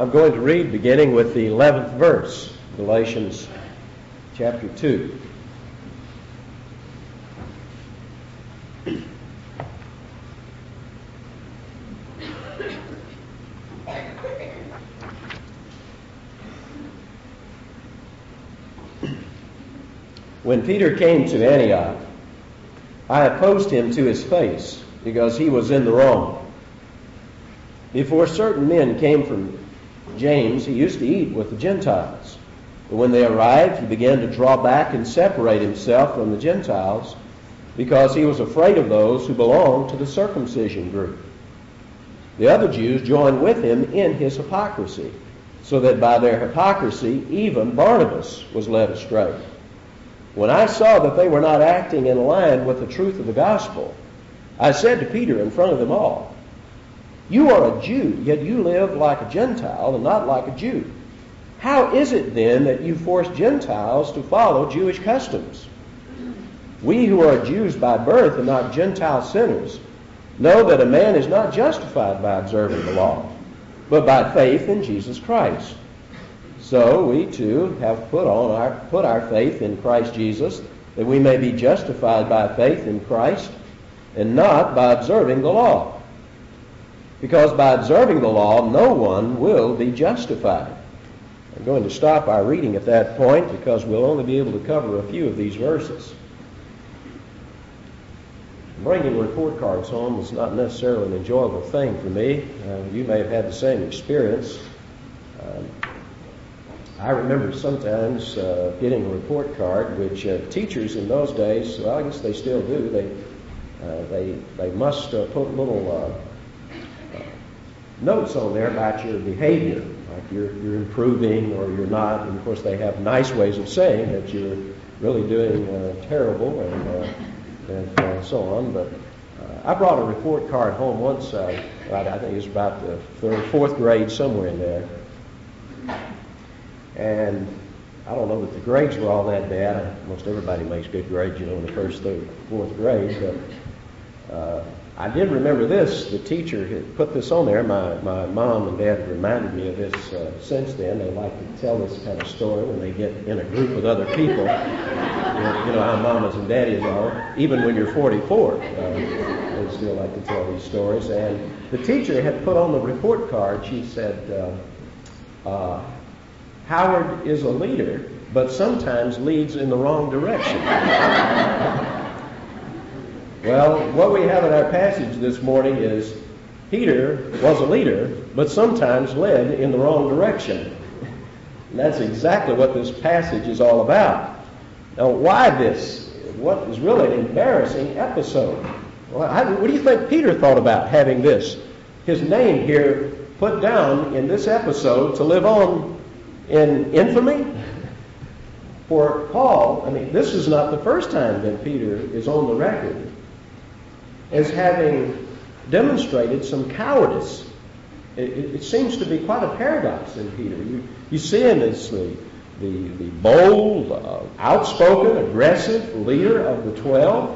I'm going to read beginning with the 11th verse, Galatians chapter 2. When Peter came to Antioch, I opposed him to his face because he was in the wrong. Before certain men came from James, he used to eat with the Gentiles. But when they arrived, he began to draw back and separate himself from the Gentiles because he was afraid of those who belonged to the circumcision group. The other Jews joined with him in his hypocrisy, so that by their hypocrisy even Barnabas was led astray. When I saw that they were not acting in line with the truth of the gospel, I said to Peter in front of them all, "You are a Jew, yet you live like a Gentile and not like a Jew. How is it then that you force Gentiles to follow Jewish customs? We who are Jews by birth and not Gentile sinners know that a man is not justified by observing the law, but by faith in Jesus Christ. So we too have put our faith in Christ Jesus, that we may be justified by faith in Christ and not by observing the law. Because by observing the law, no one will be justified." I'm going to stop our reading at that point because we'll only be able to cover a few of these verses. Bringing report cards home is not necessarily an enjoyable thing for me. You may have had the same experience. I remember sometimes getting a report card, which teachers in those days, well, I guess they still do, they must put little notes on there about your behavior, like you're improving or you're not. And of course, they have nice ways of saying that you're really doing terrible and so on. But I brought a report card home once. I think it was about the third, fourth grade, somewhere in there. And I don't know that the grades were all that bad. Most everybody makes good grades, in the first, third, fourth grade. But I did remember this. The teacher had put this on there. My mom and dad reminded me of this since then. They like to tell this kind of story when they get in a group with other people. You know how mamas and daddies are. Even when you're 44, they still like to tell these stories. And the teacher had put on the report card, she said, "Howard is a leader, but sometimes leads in the wrong direction." Well, what we have in our passage this morning is Peter was a leader, but sometimes led in the wrong direction. And that's exactly what this passage is all about. Now, why this? What is really an embarrassing episode? Well, what do you think Peter thought about having this, his name here, put down in this episode to live on in infamy? For Paul, this is not the first time that Peter is on the record as having demonstrated some cowardice. It seems to be quite a paradox in Peter. You see him as the bold, outspoken, aggressive leader of the 12.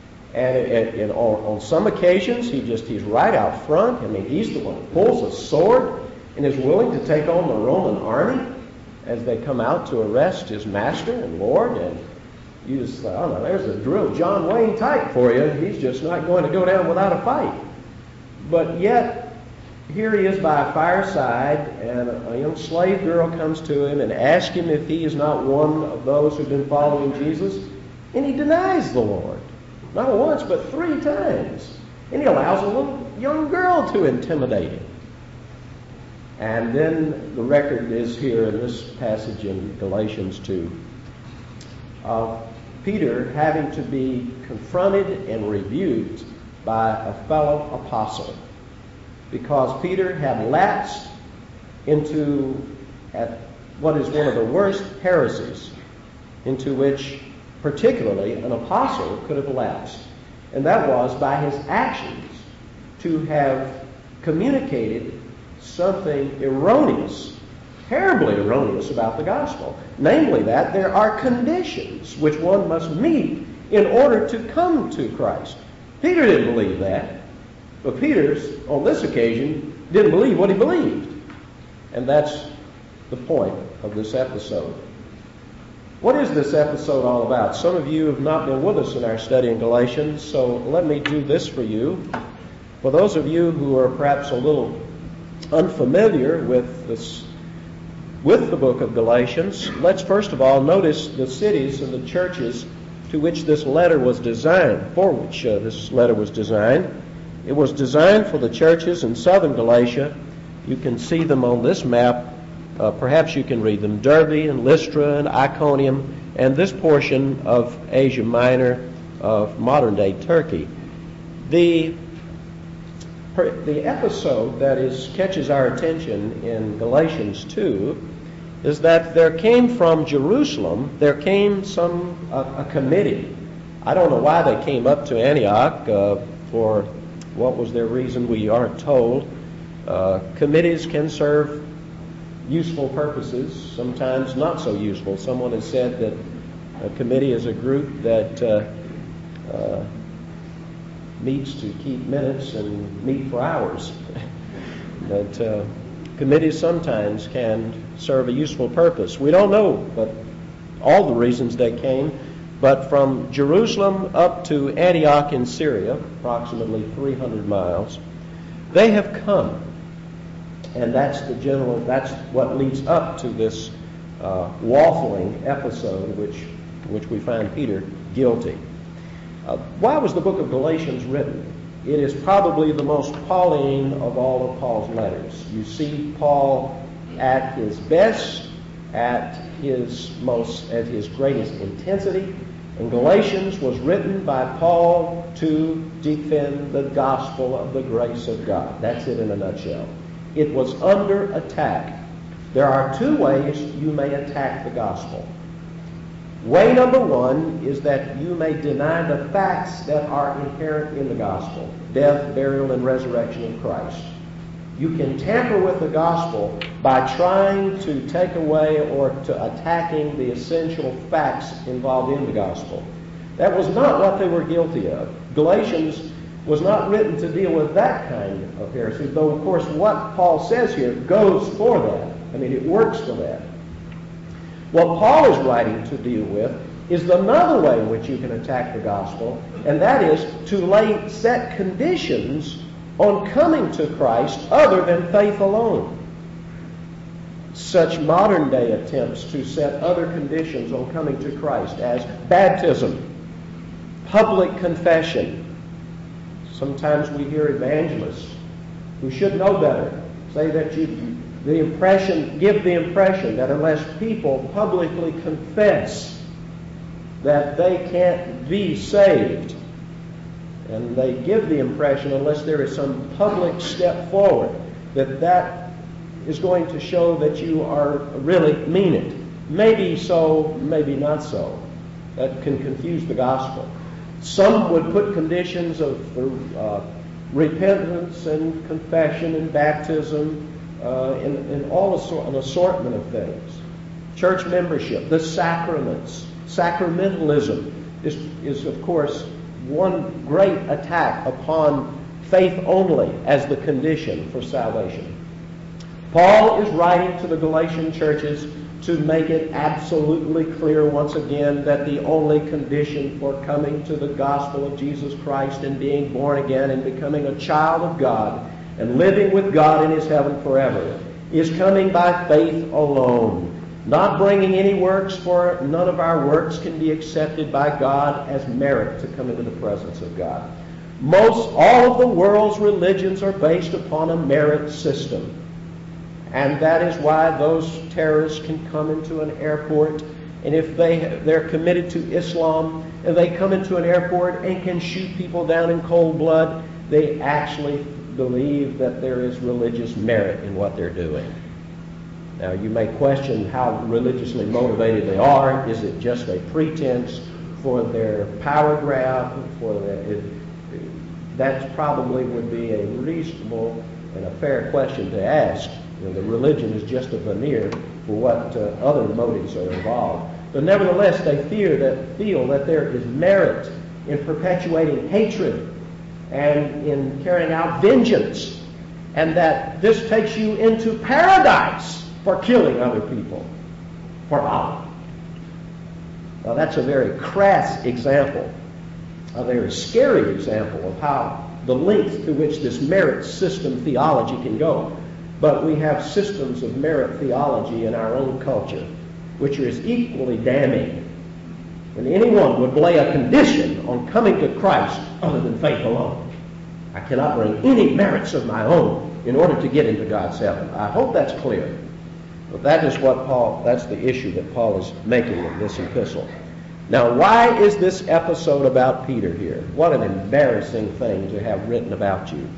And on some occasions, he's right out front. He's the one who pulls a sword and is willing to take on the Roman army as they come out to arrest his master and Lord. And you just say, "Oh no, there's a drill John Wayne type for you. He's just not going to go down without a fight." But yet, here he is by a fireside, and a young slave girl comes to him and asks him if he is not one of those who've been following Jesus, and he denies the Lord. Not once, but 3 times. And he allows a little young girl to intimidate him. And then the record is here in this passage in Galatians 2 of Peter having to be confronted and rebuked by a fellow apostle because Peter had lapsed into what is one of the worst heresies into which particularly an apostle could have lapsed. And that was by his actions to have communicated something erroneous, terribly erroneous about the gospel. Namely that there are conditions which one must meet in order to come to Christ. Peter didn't believe that. But Peter, on this occasion, didn't believe what he believed. And that's the point of this episode. What is this episode all about? Some of you have not been with us in our study in Galatians, so let me do this for you. For those of you who are perhaps a little unfamiliar with the book of Galatians, let's first of all notice the cities and the churches to which this letter was designed, for which this letter was designed. It was designed for the churches in southern Galatia. You can see them on this map. Perhaps you can read them. Derbe and Lystra and Iconium and this portion of Asia Minor of modern-day Turkey. The episode that catches our attention in Galatians 2 is that there came from Jerusalem, a committee. I don't know why they came up to Antioch, for what was their reason, we aren't told. Committees can serve useful purposes, sometimes not so useful. Someone has said that a committee is a group that meets to keep minutes and meet for hours. But committees sometimes can serve a useful purpose. We don't know but all the reasons they came, but from Jerusalem up to Antioch in Syria, approximately 300 miles, they have come. And that's what leads up to this waffling episode which we find Peter guilty. Why was the book of Galatians written? It is probably the most Pauline of all of Paul's letters. You see Paul at his best, at his greatest intensity. And Galatians was written by Paul to defend the gospel of the grace of God. That's it in a nutshell. It was under attack. There are two ways you may attack the gospel. Way number one is that you may deny the facts that are inherent in the gospel: death, burial, and resurrection of Christ. You can tamper with the gospel by trying to take away or to attacking the essential facts involved in the gospel. That was not what they were guilty of. Galatians was not written to deal with that kind of heresy, though, of course, what Paul says here goes for that. I mean, it works for that. What Paul is writing to deal with is another way in which you can attack the gospel, and that is to set conditions on coming to Christ other than faith alone. Such modern-day attempts to set other conditions on coming to Christ as baptism, public confession. Sometimes we hear evangelists who should know better say that give the impression that unless people publicly confess that they can't be saved, and they give the impression, unless there is some public step forward, that is going to show that you are really mean it. Maybe so, maybe not so. That can confuse the gospel. Some would put conditions of repentance and confession and baptism in an assortment of things. Church membership, the sacraments, sacramentalism is of course one great attack upon faith only as the condition for salvation. Paul is writing to the Galatian churches to make it absolutely clear once again that the only condition for coming to the gospel of Jesus Christ and being born again and becoming a child of God and living with God in His heaven forever is coming by faith alone. Not bringing any works, for none of our works can be accepted by God as merit to come into the presence of God. All of the world's religions are based upon a merit system. And that is why those terrorists can come into an airport, and if they're committed to Islam, and they come into an airport and can shoot people down in cold blood, they actually believe that there is religious merit in what they're doing. Now, you may question how religiously motivated they are. Is it just a pretense for their power grab? That probably would be a reasonable and a fair question to ask. The religion is just a veneer for what other motives are involved. But nevertheless, they feel that there is merit in perpetuating hatred and in carrying out vengeance and that this takes you into paradise for killing other people for Allah. Now that's a very crass example, a very scary example of how the length to which this merit system theology can go. But we have systems of merit theology in our own culture, which are as equally damning. When anyone would lay a condition on coming to Christ other than faith alone. I cannot bring any merits of my own in order to get into God's heaven. I hope that's clear. But that is that's the issue that Paul is making in this epistle. Now, why is this episode about Peter here? What an embarrassing thing to have written about you.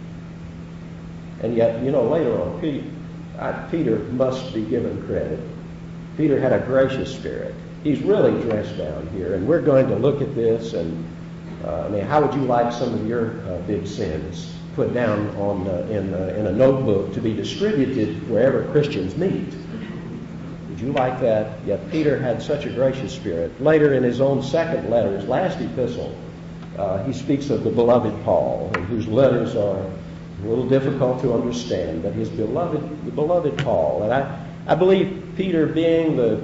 And yet, later on, Peter must be given credit. Peter had a gracious spirit. He's really dressed down here, and we're going to look at this. And how would you like some of your big sins put down in a notebook to be distributed wherever Christians meet? Would you like that? Yet Peter had such a gracious spirit. Later, in his own second letter, his last epistle, he speaks of the beloved Paul, whose letters are a little difficult to understand, but the beloved Paul. And I believe Peter, being the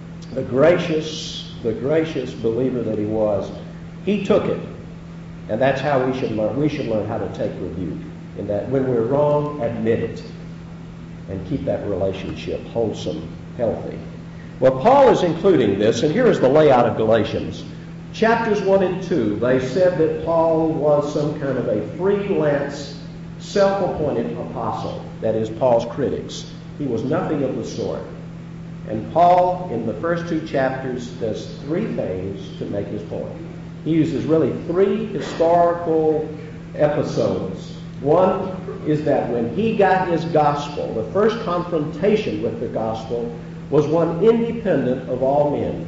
gracious believer that he was, he took it. And that's how we should learn. We should learn how to take rebuke. In that when we're wrong, admit it. And keep that relationship wholesome, healthy. Well, Paul is including this, and here is the layout of Galatians. Chapters 1 and 2, they said that Paul was some kind of a freelance, self-appointed apostle. That is, Paul's critics. He was nothing of the sort. And Paul, in the first 2 chapters, does 3 things to make his point. He uses really 3 historical episodes. One is that when he got his gospel, the first confrontation with the gospel was one independent of all men.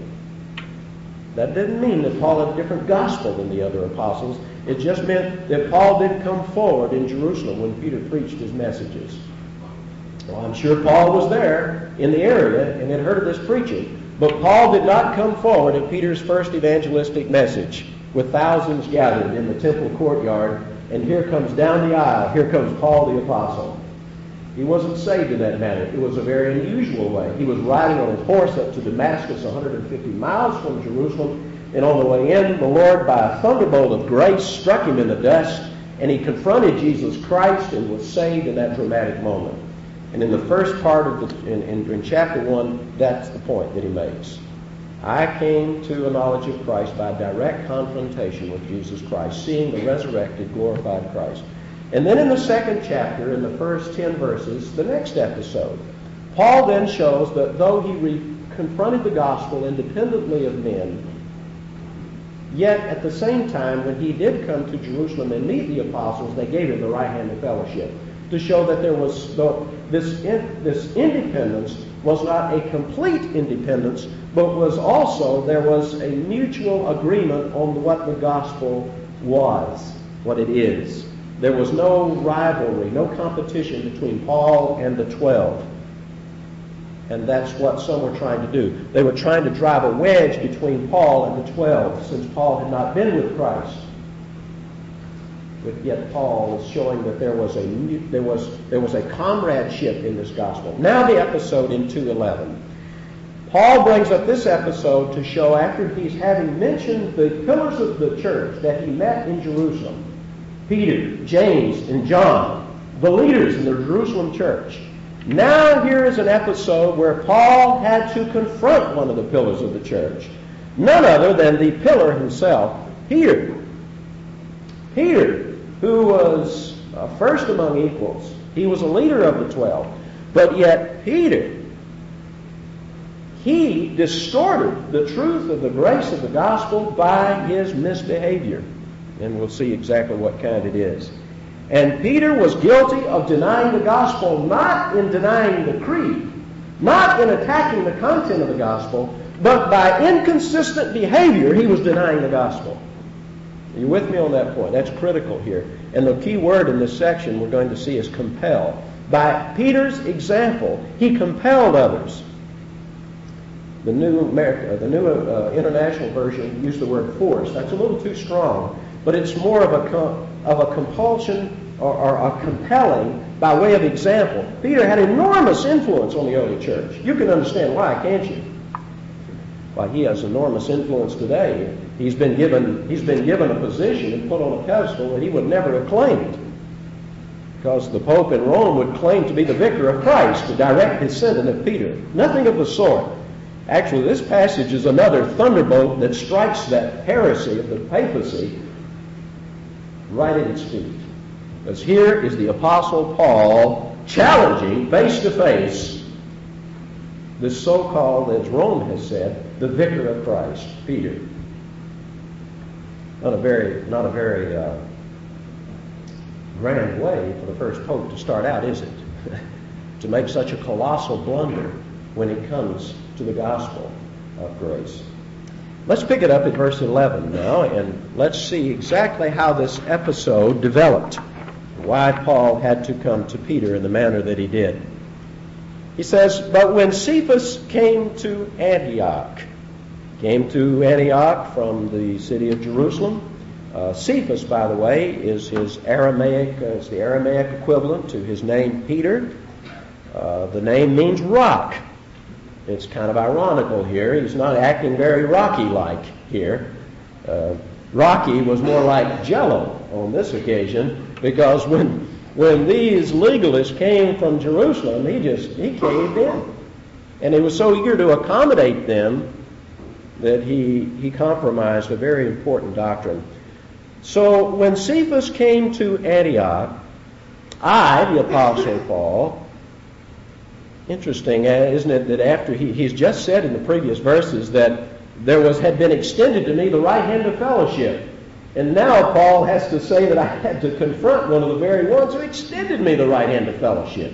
That didn't mean that Paul had a different gospel than the other apostles. It just meant that Paul didn't come forward in Jerusalem when Peter preached his messages. Well, I'm sure Paul was there in the area and had heard of this preaching. But Paul did not come forward at Peter's first evangelistic message with thousands gathered in the temple courtyard, and here comes down the aisle, here comes Paul the apostle. He wasn't saved in that manner. It was a very unusual way. He was riding on his horse up to Damascus, 150 miles from Jerusalem, and on the way in, the Lord, by a thunderbolt of grace, struck him in the dust, and he confronted Jesus Christ and was saved in that dramatic moment. And in the first part of in chapter 1, that's the point that he makes. I came to a knowledge of Christ by direct confrontation with Jesus Christ, seeing the resurrected, glorified Christ. And then in the second chapter, in the first 10 verses, the next episode, Paul then shows that though he confronted the gospel independently of men, yet at the same time, when he did come to Jerusalem and meet the apostles, they gave him the right hand of fellowship, to show that there was this independence was not a complete independence, but there was a mutual agreement on what the gospel was, what it is. There was no rivalry, no competition between Paul and the 12. And that's what some were trying to do. They were trying to drive a wedge between Paul and the 12, since Paul had not been with Christ. But yet Paul is showing that there was a comradeship in this gospel. Now the episode in 2:11. Paul brings up this episode to show, after he's having mentioned the pillars of the church that he met in Jerusalem, Peter, James, and John, the leaders in the Jerusalem church. Now here is an episode where Paul had to confront one of the pillars of the church. None other than the pillar himself, Peter. Peter, who was first among equals. He was a leader of the 12. But yet Peter, he distorted the truth of the grace of the gospel by his misbehavior. And we'll see exactly what kind it is. And Peter was guilty of denying the gospel, not in denying the creed, not in attacking the content of the gospel, but by inconsistent behavior, he was denying the gospel. Are you with me on that point? That's critical here. And the key word in this section we're going to see is compel. By Peter's example, he compelled others. The New International Version used the word force. That's a little too strong, but it's more of a compulsion are compelling by way of example. Peter had enormous influence on the early church. You can understand why, can't you? Why, he has enormous influence today. He's been given a position and put on a pedestal that he would never have claimed, because the Pope in Rome would claim to be the vicar of Christ, to direct his sentence of Peter. Nothing of the sort. Actually, this passage is another thunderbolt that strikes that heresy of the papacy right at its feet. Because here is the Apostle Paul challenging face to face this so-called, as Rome has said, the vicar of Christ, Peter. Not a very grand way for the first pope to start out, is it? To make such a colossal blunder when it comes to the gospel of grace. Let's pick it up at verse 11 now, and let's see exactly how this episode developed, why Paul had to come to Peter in the manner that he did. He says, "But when Cephas came to Antioch from the city of Jerusalem." Cephas, by the way, is his Aramaic, is the Aramaic equivalent to his name Peter. The name means rock. It's kind of ironical here. He's not acting very Rocky-like here. Rocky was more like Jello on this occasion, because when these legalists came from Jerusalem, he caved in. And he was so eager to accommodate them that he compromised a very important doctrine. So when Cephas came to Antioch, I, the Apostle Paul, interesting, isn't it, that after he's just said in the previous verses that had been extended to me the right hand of fellowship. And now Paul has to say that I had to confront one of the very ones who extended me the right hand of fellowship.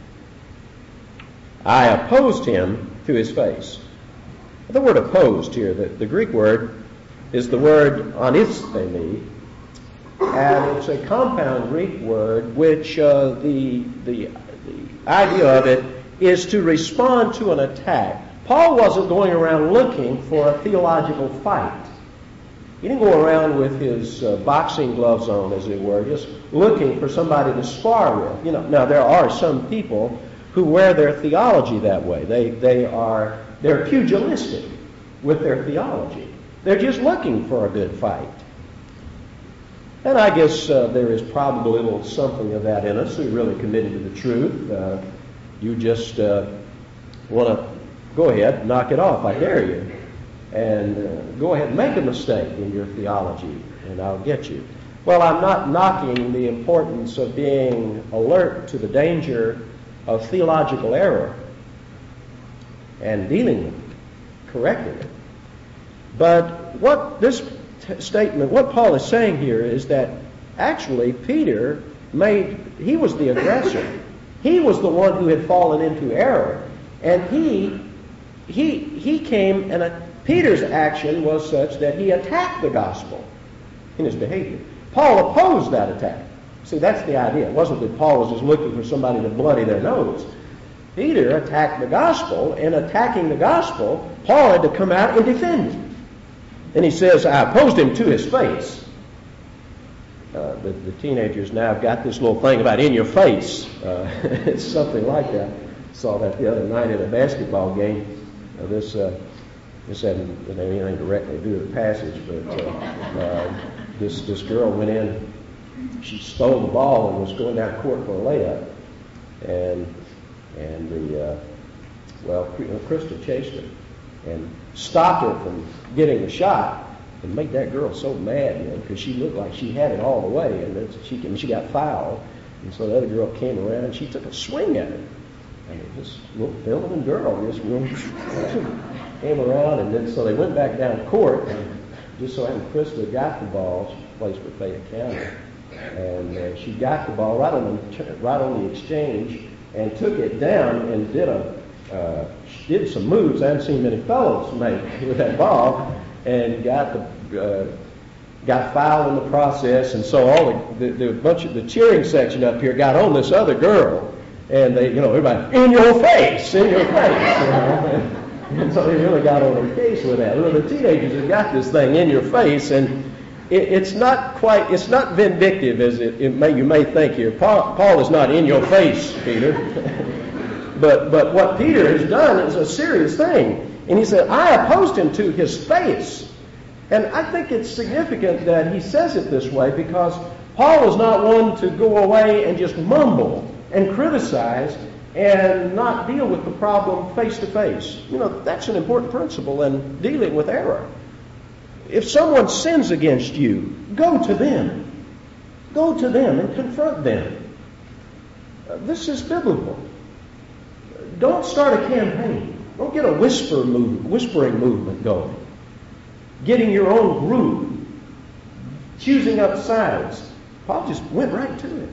I opposed him to his face. The word opposed here, the Greek word, is the word anisthemi, and it's a compound Greek word which the idea of it is to respond to an attack. Paul wasn't going around looking for a theological fight. He didn't go around with his boxing gloves on, as it were, just looking for somebody to spar with. Now there are some people who wear their theology that way. They're pugilistic with their theology. They're just looking for a good fight. And I guess there is probably a little something of that in us who really committed to the truth. You just want to go ahead, knock it off, I dare you. And go ahead and make a mistake in your theology, and I'll get you. Well, I'm not knocking the importance of being alert to the danger of theological error and dealing with it, correcting it. But what Paul is saying here is that actually Peter he was the aggressor. He was the one who had fallen into error. And he came, and Peter's action was such that he attacked the gospel in his behavior. Paul opposed that attack. See, that's the idea. It wasn't that Paul was just looking for somebody to bloody their nose. Peter attacked the gospel, and attacking the gospel, Paul had to come out and defend him. And he says, I opposed him to his face. The teenagers now have got this little thing about in your face. It's something like that. Saw that the other night at a basketball game. This hadn't anything directly to do with the passage, but this girl went in. She stole the ball and was going down court for a layup, and Crystal chased her and stopped her from getting the shot, and made that girl so mad, because she looked like she had it all the way, and she got fouled, and so the other girl came around and she took a swing at her. And this little feminine girl just came around, and then so they went back down to court, and just so happened Krista got the ball. She plays for Fayette County, and she got the ball right on the exchange and took it down and did some moves I haven't seen many fellows make with that ball, and got fouled in the process. And so all the bunch of the cheering section up here got on this other girl. And they, everybody, in your face. And so they really got on their case with that. Well, the teenagers have got this thing in your face, and it's not vindictive as you may think here. Paul is not in your face, Peter. but what Peter has done is a serious thing. And he said, I opposed him to his face. And I think it's significant that he says it this way because Paul is not one to go away and just mumble and criticize and not deal with the problem face to face. That's an important principle in dealing with error. If someone sins against you, go to them. Go to them and confront them. This is biblical. Don't start a campaign. Don't get a whispering movement going. Getting your own group. Choosing up sides. Paul just went right to it.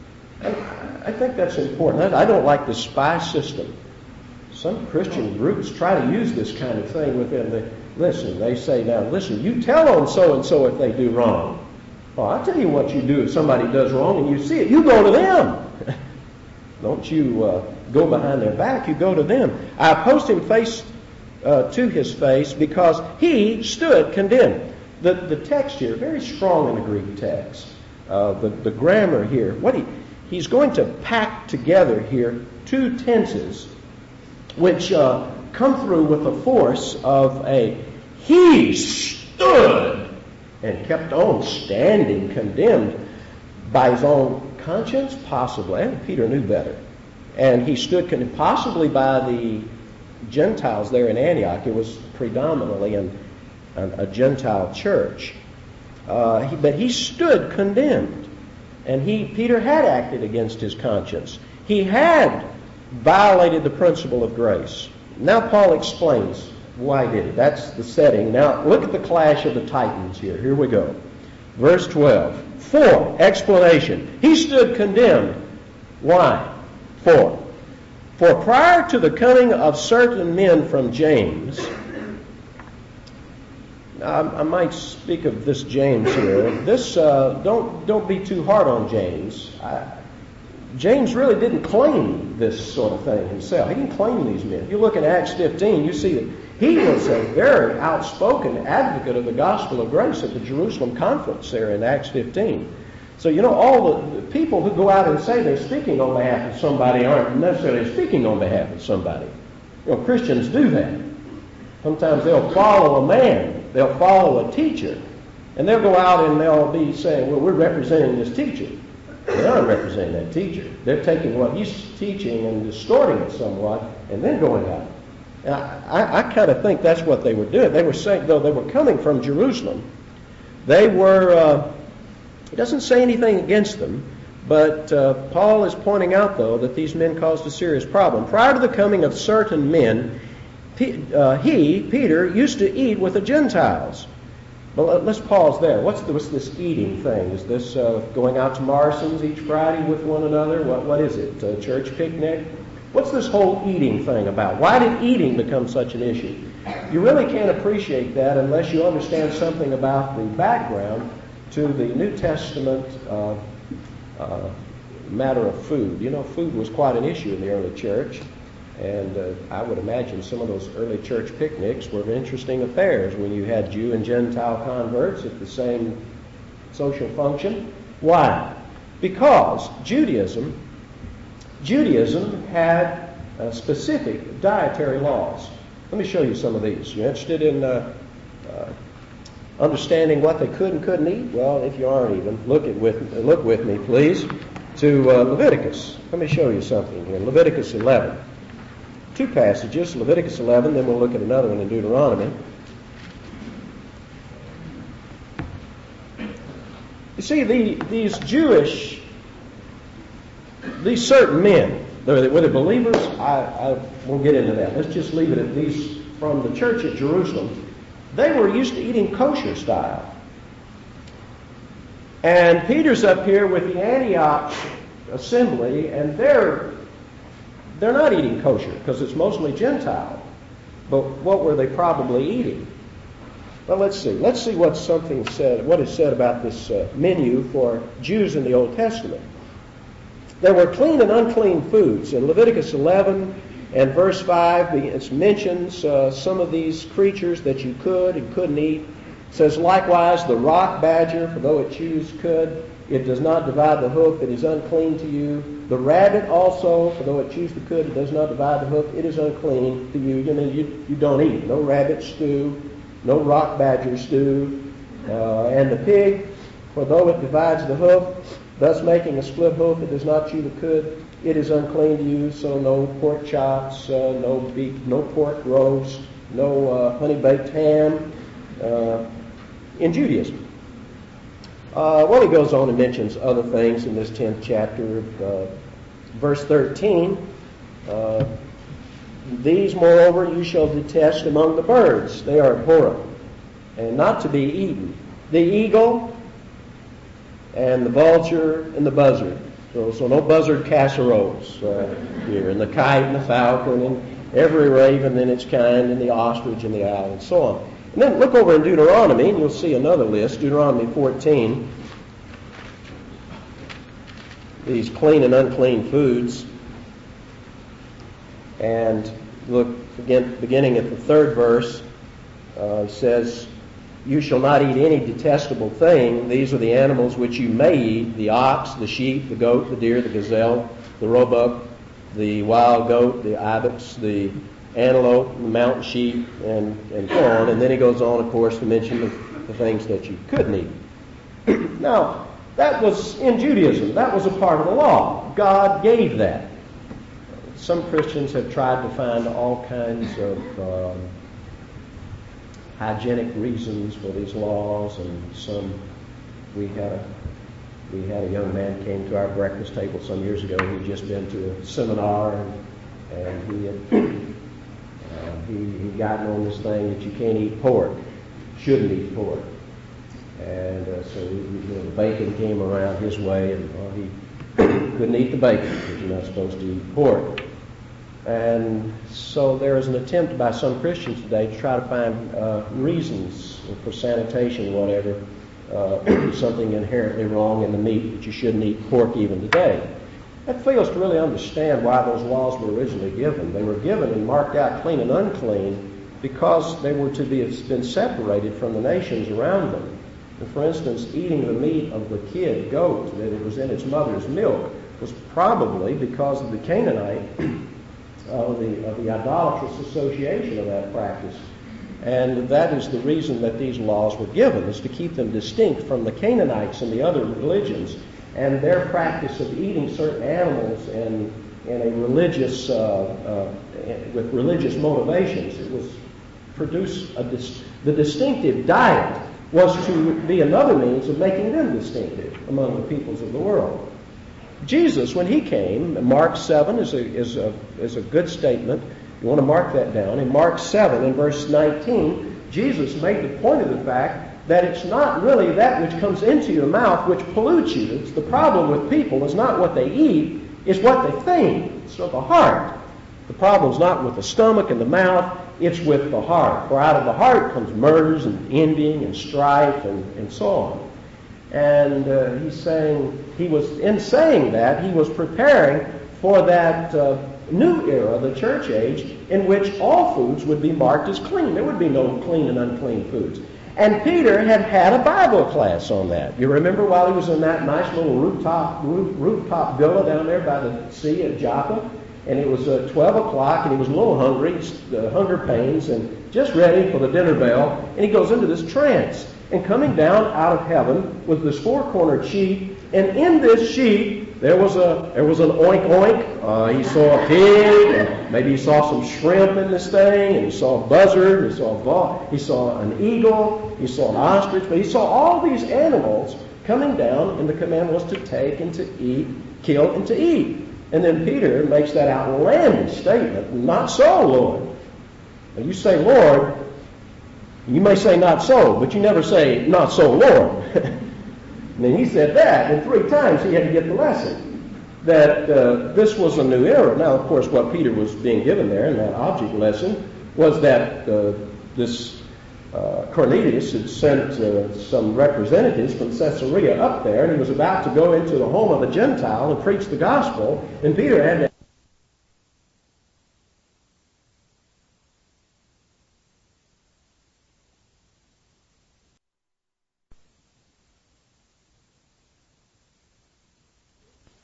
I think that's important. I don't like the spy system. Some Christian groups try to use this kind of thing within the... Listen, they say, now, listen, you tell on so-and-so if they do wrong. Well, I'll tell you what you do if somebody does wrong and you see it. You go to them. Don't you go behind their back. You go to them. I opposed him face to his face because he stood condemned. The text here, very strong in the Greek text. The grammar here, he's going to pack together here two tenses which come through with the force of he stood and kept on standing condemned by his own conscience, possibly, and Peter knew better. And he stood condemned possibly by the Gentiles there in Antioch. It was predominantly a Gentile church. But he stood condemned. And Peter had acted against his conscience. He had violated the principle of grace. Now Paul explains why he did it. That's the setting. Now look at the clash of the titans here. Here we go. Verse 12. 4. Explanation. He stood condemned. Why? 4. For prior to the coming of certain men from James... I might speak of this James here. Don't be too hard on James. James really didn't claim this sort of thing himself. He didn't claim these men. If you look at Acts 15, you see that he was a very outspoken advocate of the gospel of grace at the Jerusalem conference there in Acts 15. So, all the people who go out and say they're speaking on behalf of somebody aren't necessarily speaking on behalf of somebody. Christians do that. Sometimes they'll follow a man. They'll follow a teacher. And they'll go out and they'll be saying, well, we're representing this teacher. They're not representing that teacher. They're taking what he's teaching and distorting it somewhat and then going out. And I kind of think that's what they were doing. They were saying, though they were coming from Jerusalem, they were, it doesn't say anything against them, but Paul is pointing out, though, that these men caused a serious problem. Prior to the coming of certain men, Peter, used to eat with the Gentiles. Well, let's pause there. What's this eating thing? Is this going out to Morrison's each Friday with one another? What is it? A church picnic? What's this whole eating thing about? Why did eating become such an issue? You really can't appreciate that unless you understand something about the background to the New Testament matter of food. Food was quite an issue in the early church. And I would imagine some of those early church picnics were interesting affairs when you had Jew and Gentile converts at the same social function. Why? Because Judaism had specific dietary laws. Let me show you some of these. You're interested in understanding what they could and couldn't eat? Well, if you aren't even, look with me, please, to Leviticus. Let me show you something here. Leviticus 11. Two passages, Leviticus 11, then we'll look at another one in Deuteronomy. You see, these certain men, were they believers? I won't get into that. Let's just leave it at these from the church at Jerusalem. They were used to eating kosher style. And Peter's up here with the Antioch assembly, and they're not eating kosher because it's mostly Gentile. But what were they probably eating? Well, let's see. Let's see what is said about this menu for Jews in the Old Testament. There were clean and unclean foods. In Leviticus 11 and verse 5, it mentions some of these creatures that you could and couldn't eat. It says, likewise, the rock badger, for though it chews cud, it does not divide the hoof, it is unclean to you. The rabbit also, for though it chews the cud, it does not divide the hoof, it is unclean to you. You don't eat. No rabbit stew, no rock badger stew. And the pig, for though it divides the hoof, thus making a split hoof, it does not chew the cud, it is unclean to you. So no pork chops, no beef, no pork roast, no honey-baked ham in Judaism. Well, he goes on and mentions other things in this 10th chapter. Verse 13, these, moreover, you shall detest among the birds. They are abhorrent, and not to be eaten. The eagle and the vulture and the buzzard. So no buzzard casseroles here. And the kite and the falcon and every raven in its kind and the ostrich and the owl and so on. And then look over in Deuteronomy and you'll see another list. Deuteronomy 14. These clean and unclean foods. And look again, beginning at the 3rd verse, it says, you shall not eat any detestable thing. These are the animals which you may eat, the ox, the sheep, the goat, the deer, the gazelle, the roebuck, the wild goat, the ibex, the antelope, the mountain sheep, and so on. And then he goes on, of course, to mention the things that you couldn't eat. Now, that was in Judaism. That was a part of the law. God gave that. Some Christians have tried to find all kinds of hygienic reasons for these laws, and we had a young man came to our breakfast table some years ago. He'd just been to a seminar, and he had he'd gotten on this thing that you can't eat pork, shouldn't eat pork, and so the bacon came around his way, and he couldn't eat the bacon because you're not supposed to eat pork. And so there is an attempt by some Christians today to try to find reasons for sanitation, whatever, something inherently wrong in the meat that you shouldn't eat pork even today. That fails to really understand why those laws were originally given. They were given and marked out clean and unclean because they were to have been separated from the nations around them. And for instance, eating the meat of the kid goat that it was in its mother's milk was probably because of the Canaanite of the idolatrous association of that practice. And that is the reason that these laws were given, is to keep them distinct from the Canaanites and the other religions and their practice of eating certain animals in a religious, with religious motivations. It was produce the distinctive diet was to be another means of making them distinctive among the peoples of the world. Jesus, when he came, Mark 7 is a good statement. You want to mark that down. In Mark 7, in verse 19, Jesus made the point of the fact that it's not really that which comes into your mouth which pollutes you. It's the problem with people is not what they eat, it's what they think. It's of the heart. The problem's not with the stomach and the mouth, it's with the heart. For out of the heart comes murders and envying and strife and so on. And he's saying, he was preparing for that new era, the church age, in which all foods would be marked as clean. There would be no clean and unclean foods. And Peter had a Bible class on that. You remember while he was in that nice little rooftop villa down there by the sea at Joppa? And it was 12 o'clock, and he was a little hungry, hunger pains, and just ready for the dinner bell. And he goes into this trance. And coming down out of heaven was this four-cornered sheet, and in this sheet there was an oink oink. He saw a pig, and maybe he saw some shrimp in this thing, and he saw a buzzard, he saw an eagle, he saw an ostrich, but he saw all these animals coming down, and the command was to take and to eat, kill and to eat. And then Peter makes that outlandish statement, "Not so, Lord." And you say, "Lord," you may say "not so," but you never say "not so, Lord." And then he said that, and 3 times he had to get the lesson that this was a new era. Now, of course, what Peter was being given there in that object lesson was that Cornelius had sent some representatives from Caesarea up there, and he was about to go into the home of a Gentile and preach the gospel, and Peter had to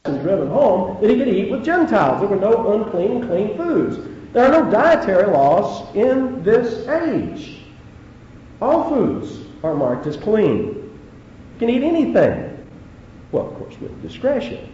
and driven home that he could eat with Gentiles. There were no unclean and clean foods. There are no dietary laws in this age. All foods are marked as clean. You can eat anything. Well, of course, with discretion.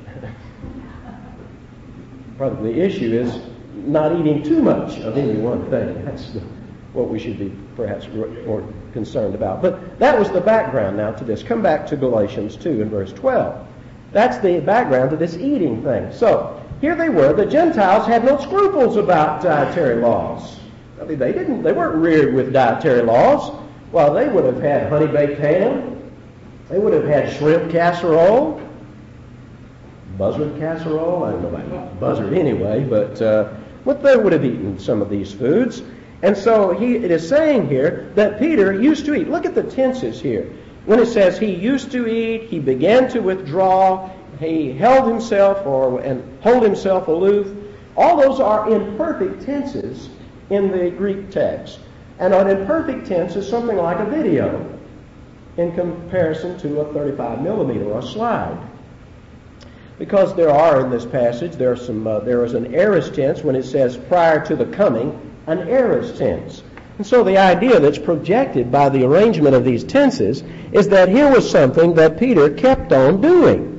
Probably the issue is not eating too much of any one thing. That's what we should be perhaps more concerned about. But that was the background now to this. Come back to Galatians 2 and verse 12. That's the background to this eating thing. So, here they were. The Gentiles had no scruples about dietary laws. I mean, they weren't reared with dietary laws. Well, they would have had honey-baked ham. They would have had shrimp casserole. Buzzard casserole. I don't know about buzzard anyway, but they would have eaten some of these foods. And so it is saying here that Peter used to eat. Look at the tenses here. When it says he used to eat, he began to withdraw, he held himself and hold himself aloof, all those are imperfect tenses in the Greek text. And an imperfect tense is something like a video in comparison to a 35 millimeter or a slide. Because there are in this passage, there is an aorist tense when it says prior to the coming, an aorist tense. And so the idea that's projected by the arrangement of these tenses is that here was something that Peter kept on doing.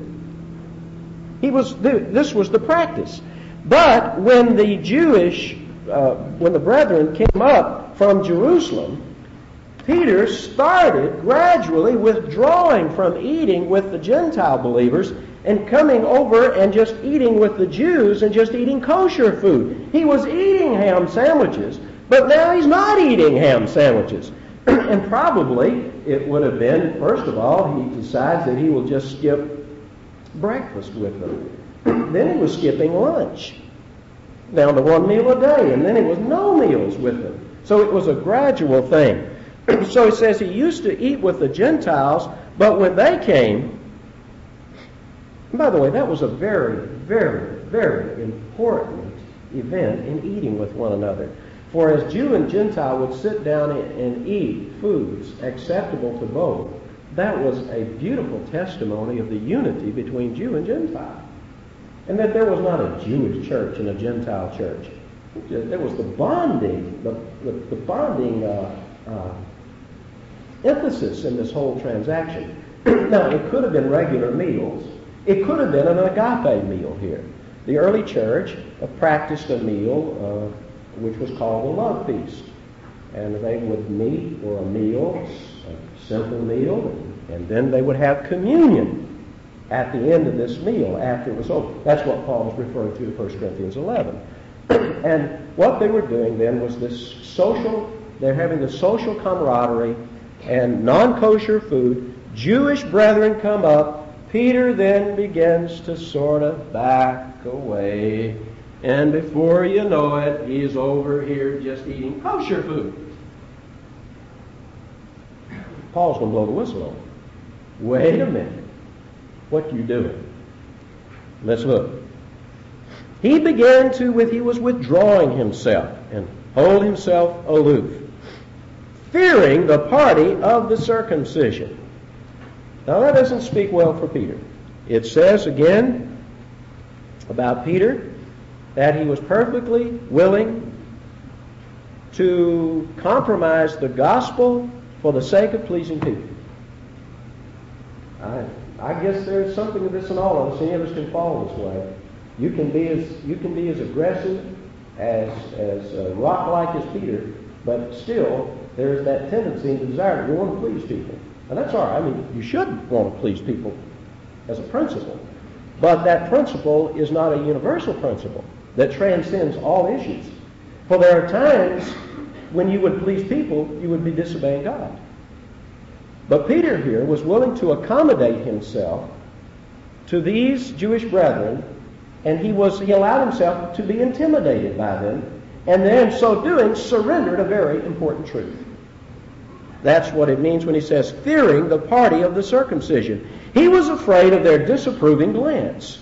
This was the practice. But when the brethren came up from Jerusalem, Peter started gradually withdrawing from eating with the Gentile believers and coming over and just eating with the Jews and just eating kosher food. He was eating ham sandwiches, but now he's not eating ham sandwiches. And probably it would have been, first of all, he decides that he will just skip breakfast with them. Then he was skipping lunch, down to one meal a day, and then it was no meals with them. So it was a gradual thing. So it says he used to eat with the Gentiles, but when they came, and by the way, that was a very, very, very important event in eating with one another. For as Jew and Gentile would sit down and eat foods acceptable to both, that was a beautiful testimony of the unity between Jew and Gentile. And that there was not a Jewish church and a Gentile church. There was the bonding, the bonding emphasis in this whole transaction. Now, it could have been regular meals. It could have been an agape meal here. The early church practiced a meal which was called the love feast. And they would meet for a meal, a simple meal, and then they would have communion at the end of this meal after it was over. That's what Paul was referring to in 1 Corinthians 11. And what they were doing then was they're having the social camaraderie and non-kosher food. Jewish brethren come up. Peter then begins to sort of back away. And before you know it, he's over here just eating kosher food. Paul's going to blow the whistle on him. Wait a minute. What you doing? Let's look. He was withdrawing himself and hold himself aloof, fearing the party of the circumcision. Now that doesn't speak well for Peter. It says again about Peter that he was perfectly willing to compromise the gospel for the sake of pleasing people. I guess there's something of this in all of us. Any of us can fall this way. You can be as aggressive, as rock-like as Peter, but still there's that tendency and desire to want to please people. And that's all right. I mean, you should want to please people as a principle. But that principle is not a universal principle that transcends all issues. For there are times when you would please people, you would be disobeying God. But Peter here was willing to accommodate himself to these Jewish brethren, and he allowed himself to be intimidated by them, and then, so doing, surrendered a very important truth. That's what it means when he says, fearing the party of the circumcision. He was afraid of their disapproving glance.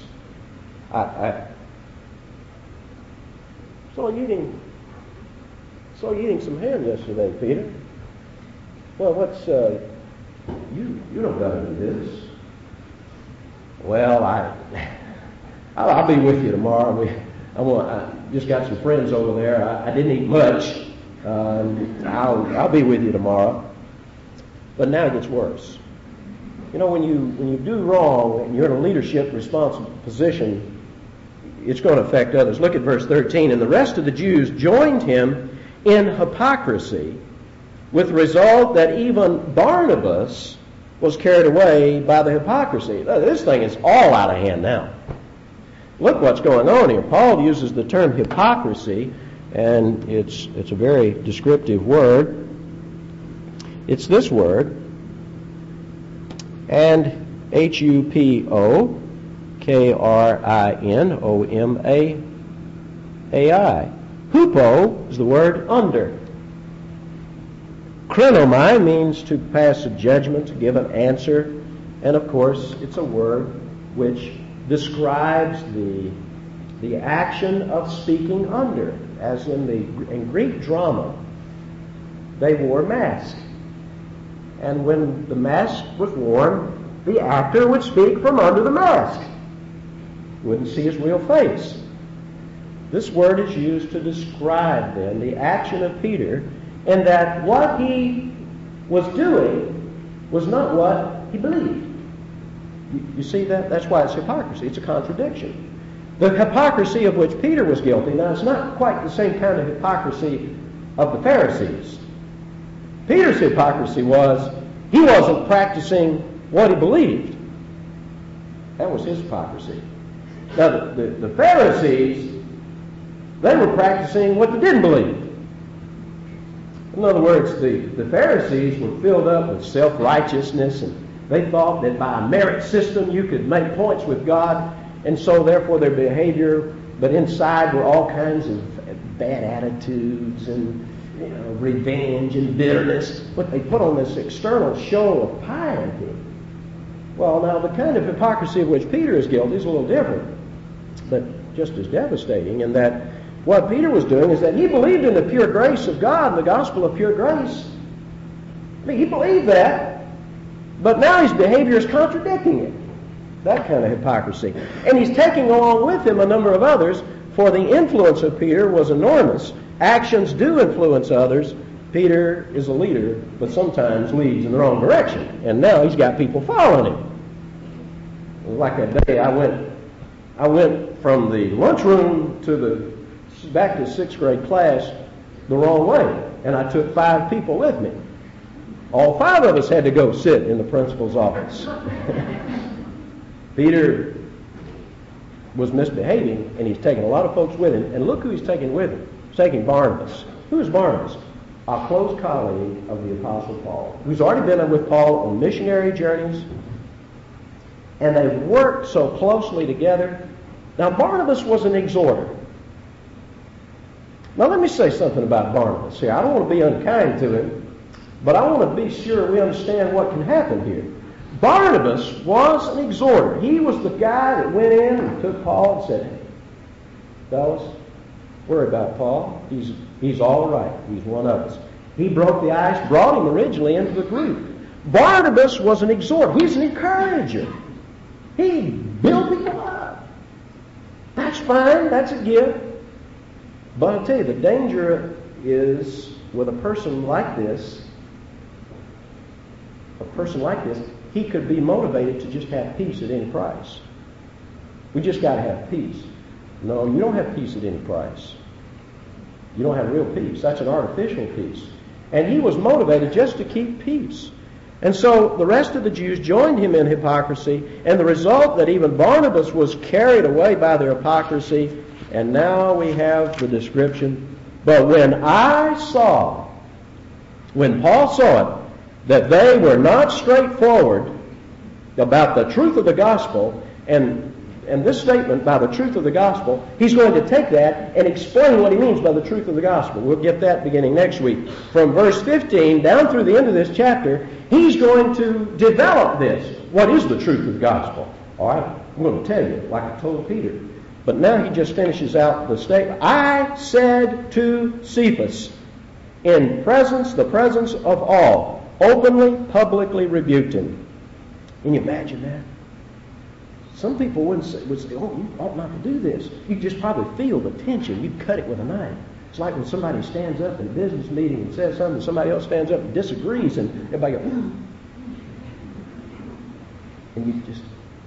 So eating some ham yesterday, Peter. Well, what's you don't got to do this. Well, I'll be with you tomorrow. I just got some friends over there. I didn't eat much. I'll be with you tomorrow. But now it gets worse. You know, when you do wrong and you're in a leadership responsible position, it's going to affect others. Look at verse 13. And the rest of the Jews joined him in hypocrisy, with the result that even Barnabas was carried away by the hypocrisy. This thing is all out of hand now. Look what's going on here. Paul uses the term hypocrisy, and it's a very descriptive word. It's this word, and HUPOKRINOMAI. Hupo is the word under. Krenomai means to pass a judgment, to give an answer, and of course it's a word which describes the action of speaking under. As in Greek drama, they wore masks. And when the mask was worn, the actor would speak from under the mask. You wouldn't see his real face. This word is used to describe then the action of Peter, and that what he was doing was not what he believed. You see that? That's why it's hypocrisy. It's a contradiction. The hypocrisy of which Peter was guilty, now it's not quite the same kind of hypocrisy of the Pharisees. Peter's hypocrisy was he wasn't practicing what he believed. That was his hypocrisy. Now the Pharisees, they were practicing what they didn't believe. In other words, the Pharisees were filled up with self-righteousness, and they thought that by a merit system you could make points with God, and so therefore their behavior, but inside were all kinds of bad attitudes and revenge and bitterness. But they put on this external show of piety. Well, now the kind of hypocrisy of which Peter is guilty is a little different, but just as devastating, in that what Peter was doing is that he believed in the pure grace of God, the gospel of pure grace. I mean, he believed that, but now his behavior is contradicting it. That kind of hypocrisy. And he's taking along with him a number of others, for the influence of Peter was enormous. Actions do influence others. Peter is a leader, but sometimes leads in the wrong direction. And now he's got people following him. Like that day, I went from the lunchroom back to the 6th grade class the wrong way, and I took 5 people with me. All 5 of us had to go sit in the principal's office. Peter was misbehaving, and he's taking a lot of folks with him. And look who he's taking with him. He's taking Barnabas. Who is Barnabas? A close colleague of the Apostle Paul, who's already been with Paul on missionary journeys, and they've worked so closely together. Now, Barnabas was an exhorter. Now, let me say something about Barnabas here. I don't want to be unkind to him, but I want to be sure we understand what can happen here. Barnabas was an exhorter. He was the guy that went in and took Paul and said, "Hey, fellas, worry about Paul. He's all right. He's one of us." He broke the ice, brought him originally into the group. Barnabas was an exhorter. He's an encourager. He built people up. That's fine. That's a gift. But I'll tell you, the danger is with a person like this, he could be motivated to just have peace at any price. We just got to have peace. No, you don't have peace at any price. You don't have real peace. That's an artificial peace. And he was motivated just to keep peace. And so the rest of the Jews joined him in hypocrisy, and the result that even Barnabas was carried away by their hypocrisy. And now we have the description. But when Paul saw it, that they were not straightforward about the truth of the gospel, and this statement, by the truth of the gospel, he's going to take that and explain what he means by the truth of the gospel. We'll get that beginning next week. From verse 15 down through the end of this chapter, he's going to develop this. What is the truth of the gospel? All right, I'm going to tell you, like I told Peter. But now he just finishes out the statement. I said to Cephas, in the presence of all, openly, publicly rebuked him. Can you imagine that? Some people would say, oh, you ought not to do this. You just probably feel the tension. You'd cut it with a knife. It's like when somebody stands up in a business meeting and says something, somebody else stands up and disagrees, and everybody goes, and you just,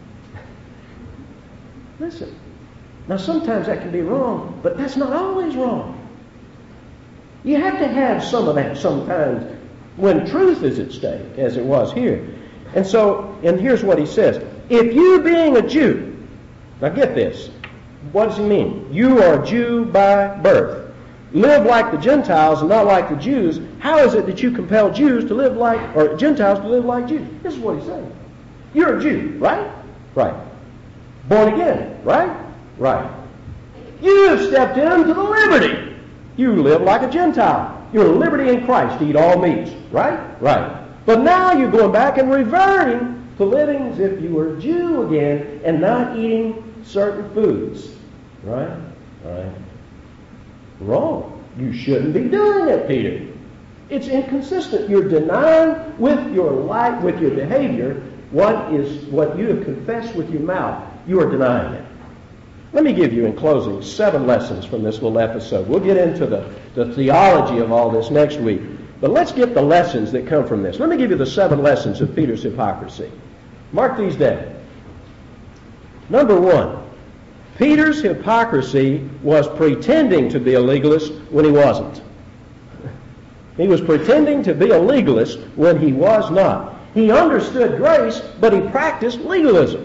listen. Now, sometimes that can be wrong, but that's not always wrong. You have to have some of that sometimes when truth is at stake, as it was here. And here's what he says. If you being a Jew, now get this, what does he mean? You are a Jew by birth. Live like the Gentiles and not like the Jews. How is it that you compel Jews to live like, or Gentiles to live like Jews? This is what he's saying. You're a Jew, right? Right. Born again, right? Right. You have stepped into the liberty. You live like a Gentile. You're a liberty in Christ to eat all meats, right? Right. But now you're going back and reverting to living as if you were a Jew again and not eating certain foods. Right? Right. Wrong. You shouldn't be doing it, Peter. It's inconsistent. You're denying with your life, with your behavior, what you have confessed with your mouth. You are denying it. Let me give you, in closing, 7 lessons from this little episode. We'll get into the theology of all this next week. But let's get the lessons that come from this. Let me give you the 7 lessons of Peter's hypocrisy. Mark these down. Number 1, Peter's hypocrisy was pretending to be a legalist when he wasn't. He was pretending to be a legalist when he was not. He understood grace, but he practiced legalism.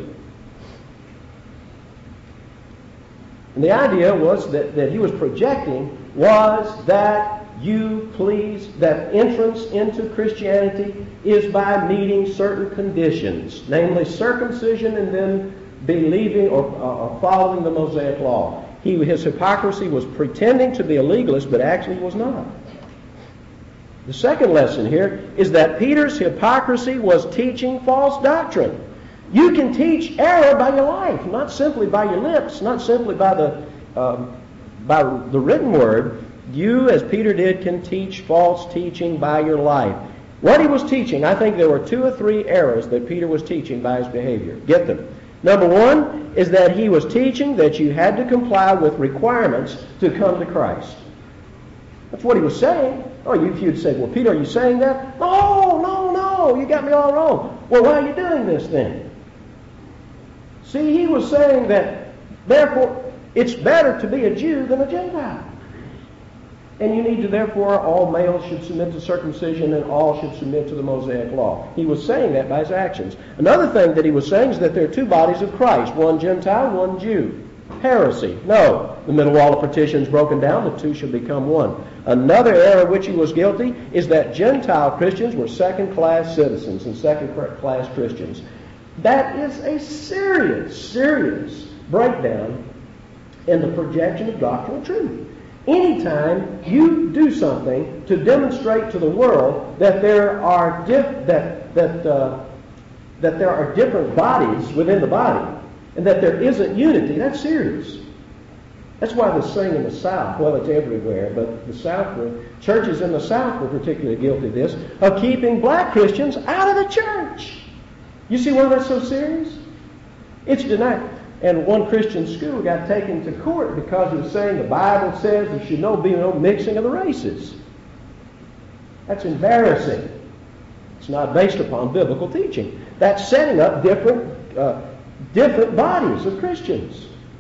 And the idea was that he was projecting was that that entrance into Christianity is by meeting certain conditions, namely circumcision and then believing or following the Mosaic law. His hypocrisy was pretending to be a legalist, but actually was not. The second lesson here is that Peter's hypocrisy was teaching false doctrine. You can teach error by your life, not simply by your lips, not simply by the written word. You, as Peter did, can teach false teaching by your life. What he was teaching, I think there were 2 or 3 errors that Peter was teaching by his behavior. Get them. Number 1 is that he was teaching that you had to comply with requirements to come to Christ. That's what he was saying. Oh, if you'd say, well, Peter, are you saying that? No, you got me all wrong. Well, why are you doing this then? See, he was saying that, therefore, it's better to be a Jew than a Gentile. And you need to, therefore, all males should submit to circumcision and all should submit to the Mosaic law. He was saying that by his actions. Another thing that he was saying is that there are 2 bodies of Christ, one Gentile, one Jew. Heresy. No. The middle wall of partition is broken down, the 2 shall become one. Another error of which he was guilty is that Gentile Christians were second-class citizens and second-class Christians. That is a serious breakdown in the projection of doctrinal truth. Anytime you do something to demonstrate to the world that there are different bodies within the body and that there isn't unity, that's serious. That's why this thing in the South, well, it's everywhere, but the South, churches in the South were particularly guilty of this, of keeping black Christians out of the church. You see why that's so serious? It's denied. And one Christian school got taken to court because he was saying the Bible says there should be no mixing of the races. That's embarrassing. It's not based upon biblical teaching. That's setting up different bodies of Christians.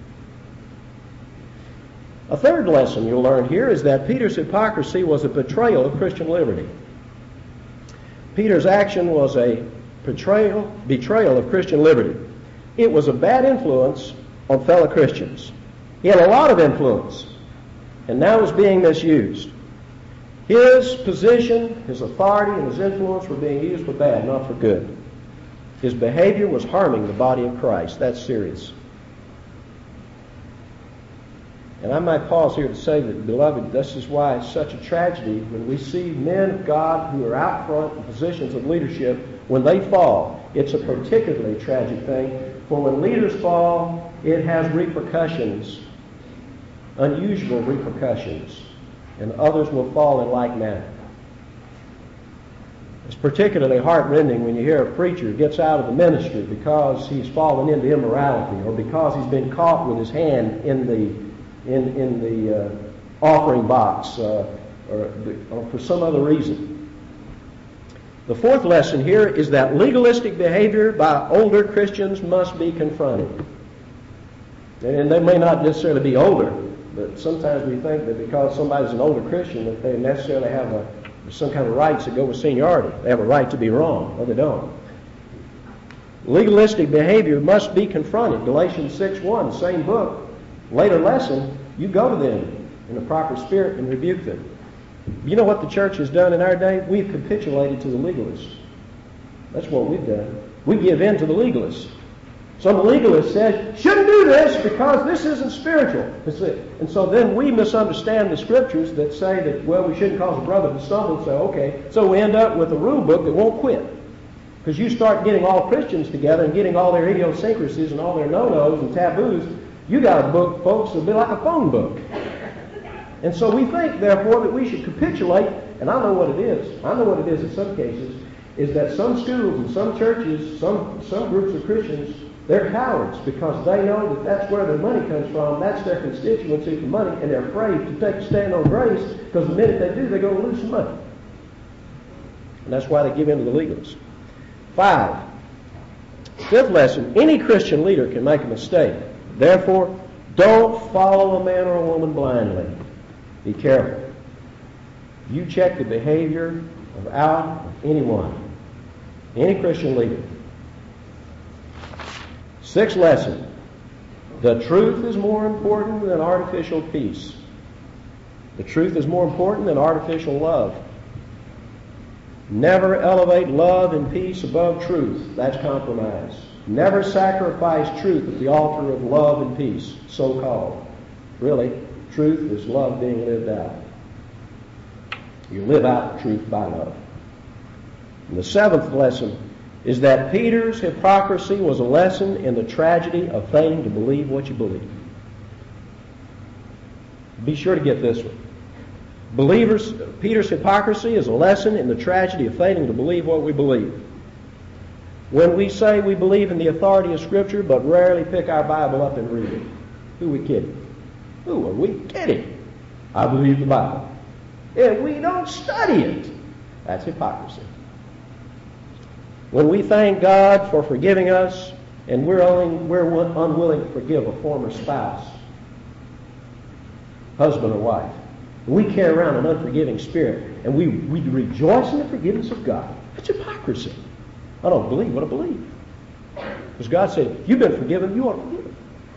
A third lesson you'll learn here is that Peter's hypocrisy was a betrayal of Christian liberty. Peter's action was a betrayal of Christian liberty. It was a bad influence on fellow Christians. He had a lot of influence, and now was being misused. His position, his authority, and his influence were being used for bad, not for good. His behavior was harming the body of Christ. That's serious. And I might pause here to say that, beloved, this is why it's such a tragedy when we see men of God who are out front in positions of leadership, when they fall. It's a particularly tragic thing. For when leaders fall, it has repercussions, unusual repercussions, and others will fall in like manner. It's particularly heartrending when you hear a preacher gets out of the ministry because he's fallen into immorality or because he's been caught with his hand in the offering box or for some other reason. The fourth lesson here is that legalistic behavior by older Christians must be confronted. And they may not necessarily be older, but sometimes we think that because somebody's an older Christian that they necessarily have some kind of rights that go with seniority. They have a right to be wrong. No, they don't. Legalistic behavior must be confronted. Galatians 6:1, same book, later lesson, you go to them in a proper spirit and rebuke them. You know what the church has done in our day? We've capitulated to the legalists. That's what we've done. We give in to the legalists. Some legalist says, shouldn't do this because this isn't spiritual. And so then we misunderstand the scriptures that say that, well, we shouldn't cause a brother to stumble. So, okay. So we end up with a rule book that won't quit. Because you start getting all Christians together and getting all their idiosyncrasies and all their no-nos and taboos, you got a book, folks, that'll be like a phone book. And so we think, therefore, that we should capitulate, and I know what it is. I know what it is in some cases, is that some schools and some churches, some groups of Christians, they're cowards because they know that that's where their money comes from. That's their constituency for money, and they're afraid to take a stand on grace because the minute they do, they're going to lose some money. And that's why they give in to the legalists. 5. Fifth lesson, any Christian leader can make a mistake. Therefore, don't follow a man or a woman blindly. Be careful. You check the behavior of anyone, any Christian leader. 6th lesson, the truth is more important than artificial peace. The truth is more important than artificial love. Never elevate love and peace above truth. That's compromise. Never sacrifice truth at the altar of love and peace, so-called. Really, truth is love being lived out. You live out the truth by love. And the 7th lesson is that Peter's hypocrisy was a lesson in the tragedy of failing to believe what you believe. Be sure to get this one. Peter's hypocrisy is a lesson in the tragedy of failing to believe what we believe. When we say we believe in the authority of Scripture but rarely pick our Bible up and read it, who are we kidding? Who are we kidding? I believe the Bible. If we don't study it, that's hypocrisy. When we thank God for forgiving us and we're unwilling to forgive a former spouse, husband or wife, we carry around an unforgiving spirit and we rejoice in the forgiveness of God, that's hypocrisy. I don't believe what I believe. Because God said, you've been forgiven, you ought to forgive.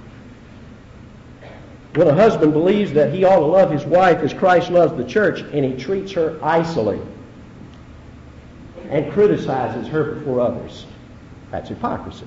When a husband believes that he ought to love his wife as Christ loves the church and he treats her icily and criticizes her before others, that's hypocrisy.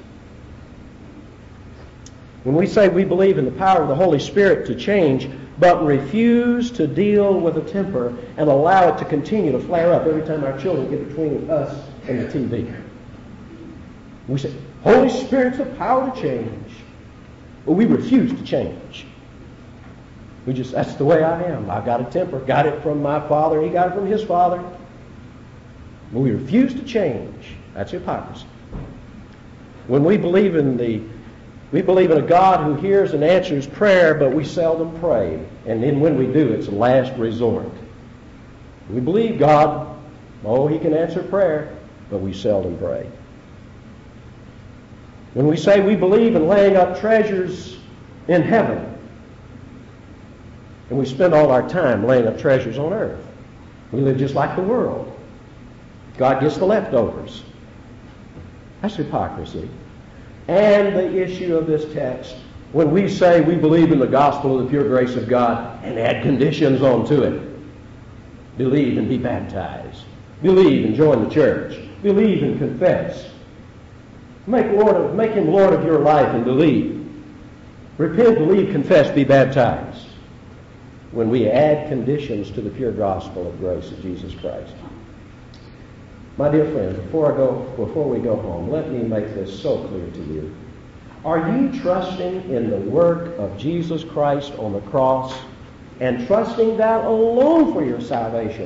When we say we believe in the power of the Holy Spirit to change, but refuse to deal with a temper and allow it to continue to flare up every time our children get between us and the TV. We say, Holy Spirit's the power to change. But we refuse to change. That's the way I am. I've got a temper. Got it from my father. He got it from his father. But we refuse to change. That's hypocrisy. When we believe in a God who hears and answers prayer, but we seldom pray. And then when we do, it's a last resort. We believe God, He can answer prayer, but we seldom pray. When we say we believe in laying up treasures in heaven, and we spend all our time laying up treasures on earth, we live just like the world. God gets the leftovers. That's hypocrisy. And the issue of this text, when we say we believe in the gospel of the pure grace of God and add conditions onto it, believe and be baptized, believe and join the church, believe and confess, make Him Lord of your life and believe, repent, believe, confess, be baptized. When we add conditions to the pure gospel of grace of Jesus Christ. My dear friends, before we go home, let me make this so clear to you. Are you trusting in the work of Jesus Christ on the cross and trusting that alone for your salvation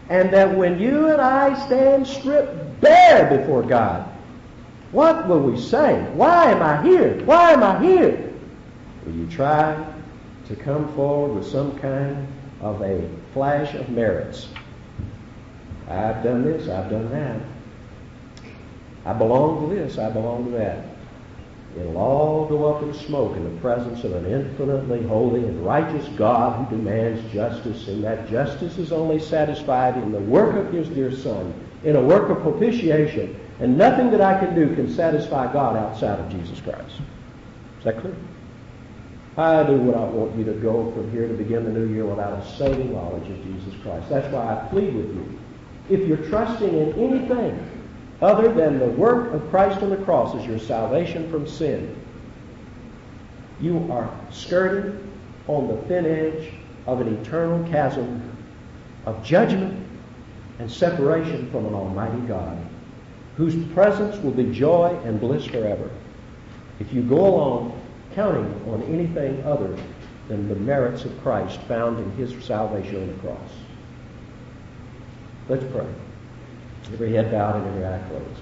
And that when you and I stand stripped bare before God, what will we say? Why am I here? Why am I here? Will you try to come forward with some kind of a flash of merits? I've done this, I've done that. I belong to this, I belong to that. It'll all go up in smoke in the presence of an infinitely holy and righteous God who demands justice, and that justice is only satisfied in the work of His dear Son, in a work of propitiation, and nothing that I can do can satisfy God outside of Jesus Christ. Is that clear? I do what I want you to go from here to begin the new year without a saving knowledge of Jesus Christ. That's why I plead with you. If you're trusting in anything other than the work of Christ on the cross as your salvation from sin, you are skirting on the thin edge of an eternal chasm of judgment and separation from an almighty God, whose presence will be joy and bliss forever. If you go along counting on anything other than the merits of Christ found in His salvation on the cross. Let's pray. Every head bowed and every eye closed.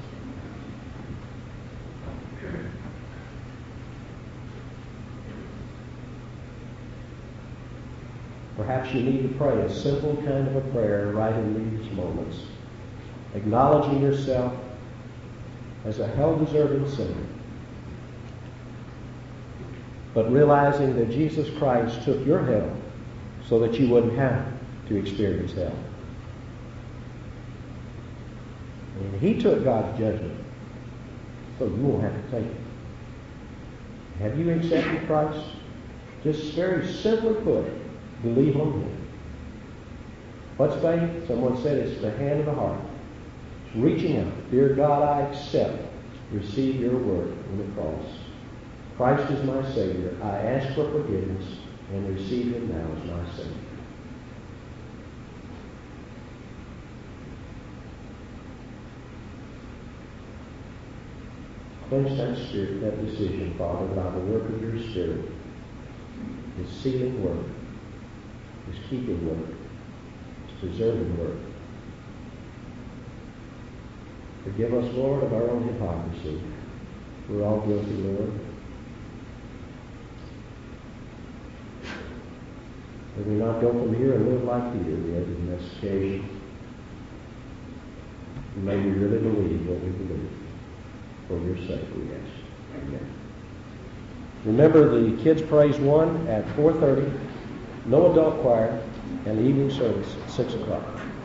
Perhaps you need to pray a simple kind of a prayer right in these moments, acknowledging yourself as a hell-deserving sinner, but realizing that Jesus Christ took your hell so that you wouldn't have to experience hell. And He took God's judgment so you won't have to take it. Have you accepted Christ? Just very simply put, believe on Him. What's faith? Someone said it's the hand of the heart. It's reaching out. Dear God, I accept, receive your work on the cross. Christ is my Savior. I ask for forgiveness and receive Him now as my Savior. Cleanse that spirit, that decision, Father, by the work of your Spirit. His sealing work, His keeping work, His preserving work. Forgive us, Lord, of our own hypocrisy. We're all guilty, Lord. May we not go from here and live like Peter did in this occasion. May we really believe what we believe. For your sake, we ask. Amen. Remember the Kids Praise 1 at 4:30, no adult choir, and the evening service at 6 o'clock.